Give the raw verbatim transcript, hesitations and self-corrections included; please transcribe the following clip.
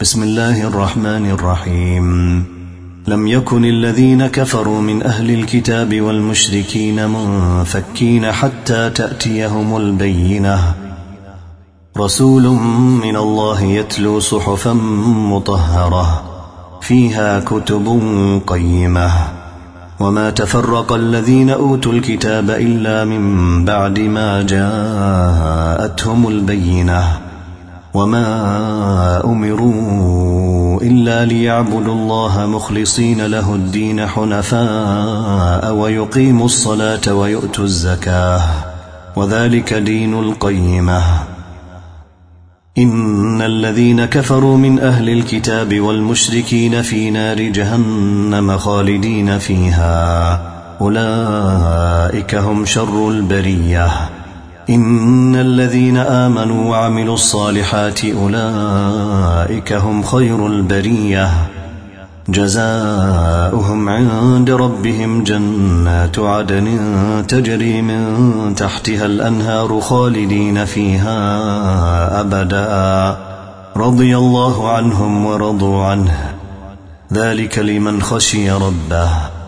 بسم الله الرحمن الرحيم. لم يكن الذين كفروا من أهل الكتاب والمشركين منفكين حتى تأتيهم البينة، رسول من الله يتلو صحفا مطهرة فيها كتب قيمة. وما تفرق الذين أوتوا الكتاب إلا من بعد ما جاءتهم البينة، وما أمروا إلا ليعبدوا الله مخلصين له الدين حنفاء ويقيموا الصلاة ويؤتوا الزكاة، وذلك دين القيمة. إن الذين كفروا من أهل الكتاب والمشركين في نار جهنم خالدين فيها، أولئك هم شر البرية. إن الذين آمنوا وعملوا الصالحات أولئك هم خير البرية، جزاؤهم عند ربهم جنات عدن تجري من تحتها الأنهار خالدين فيها أبدا، رضي الله عنهم ورضوا عنه، ذلك لمن خشي ربه.